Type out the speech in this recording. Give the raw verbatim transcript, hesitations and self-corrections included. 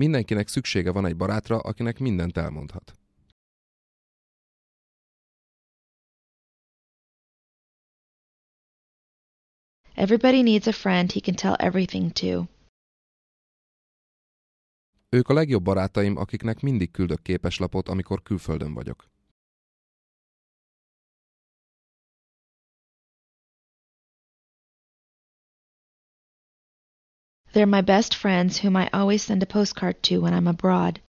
Mindenkinek szüksége van egy barátra, akinek mindent elmondhat. Everybody needs a friend he can tell everything to. Ők a legjobb barátaim, akiknek mindig küldök képeslapot, amikor külföldön vagyok. They're my best friends whom I always send a postcard to when I'm abroad.